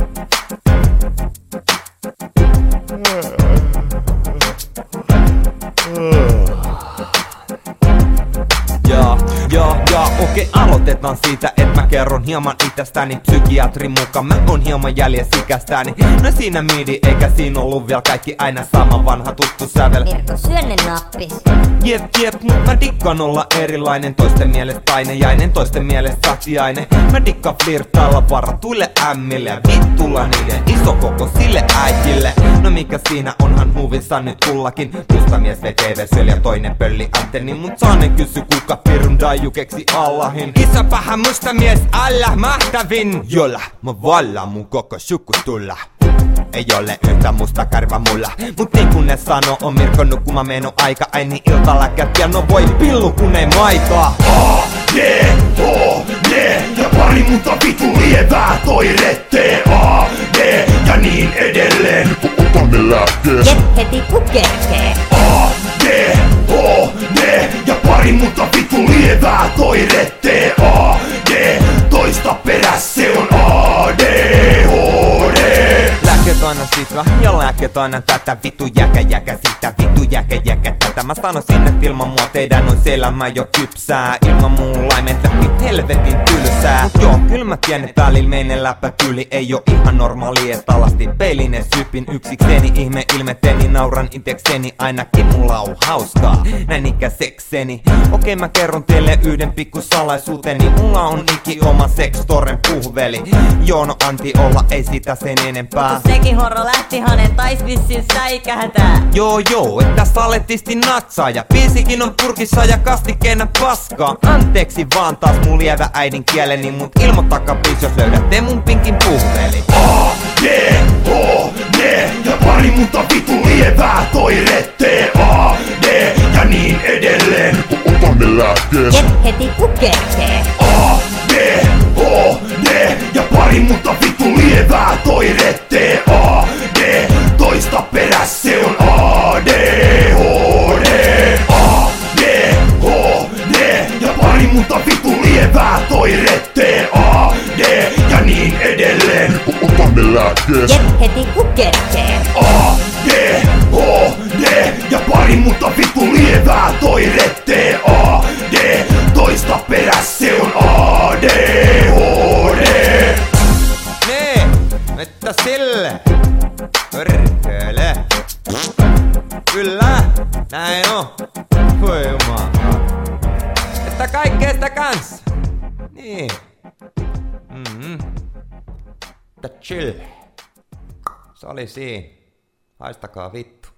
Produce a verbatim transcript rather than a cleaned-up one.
Ja, ja, ja, okei, aloitetaan siitä, et mä kerron hieman itsestäni. Psykiatrin mukaan mä oon hieman jäljessä ikästäni. No siinä midi, eikä siinä ollut vielä kaikki aina sama vanha tuttu sävel. Mirko, syö ne nappis. Jep, jep, mut mä dikkaan olla erilainen. Toisten mielestä painejainen, toisten mielestä satiainen. Mä dikkaan flirtailla varatuille ämmille ja vittulla niiden iso koko sille äijille. No mikä siinä onhan huvissa nyt kullakin. Musta mies vetee vesyöl ja toinen pölli antenni. Mut saanen kysy kuka pirun daiju keksi Allahin. Isäpähän musta mies alla mahtavin, jolla mä vallaan mun koko sukutulla. Ei ole yhtä musta kärvä mulla, mut niin kun ne sano on Mirko nukkuma meno aika. Ai niin iltaläkkät ja no voi pillu kun ei maitaa. A, D, O, D ja pari muuta vitu lievää toirette. A, D ja niin edelleen. Ota ne lääkkeet. Jet heti kukerkee. A, D, O, D ja pari muuta vitu lievää toirette. A, D toista peräs se on A D H D. Lääket aina sitä ja lääket aina tätä. Vittu jäkä jäkä sitä, vittu jäkä jäkä tätä. Mä sanoisin, et ilman mua teidän ois elämä jo kypsää. Ilman muun laimentäkin helvetin tylsää. Mut joo, kyllä mä tiedän, et välillä meinen läppä tyli ei oo ihan normaali. Et alasti peilinen sypin yksikseni. Ihme ilmeteni, nauran itekseni. Ainakin mulla on hauskaa, näin ikäsekseni. Okei, mä kerron teille yhden pikku salaisuuteni. Mulla on iki oma sextoren puhveli. Joo, no anti olla, ei sitä sen enempää. Sekin horro lähti hänen tais vissin säikähtää. Joo joo, että saletisti natsaa ja biisikin on purkissa ja kastikkeena paskaa. Anteeksi vaan taas mun lievä äidinkieleni, mut ilmoittakaa please jos löydätte mun pinkin puhveli. A, D, O, D ja pari muuta vitu lievää toirette. A, D ja niin edelleen. Ota ne lääkkeet. Jet heti kukerkee. A, D, O, D ja pari muuta vitu lievää toirette. A, D toista peräs se on A D H D. A, D, O, D ja pari muuta vitu lievää toirette. A, D ja niin edelleen. Ota ne lääkkeet. Jet heti kukerkee. A, D, O, D ja pari muuta vitu lievää toirette. A, D toista peräs se on A D H D. Nee, että sille Örkölö. Kyllä, näin on. Voi jumala. Että kaikkea sitä kanssa. Niin. Mm-hmm. Että chill. Se oli siinä. Haistakaa vittu.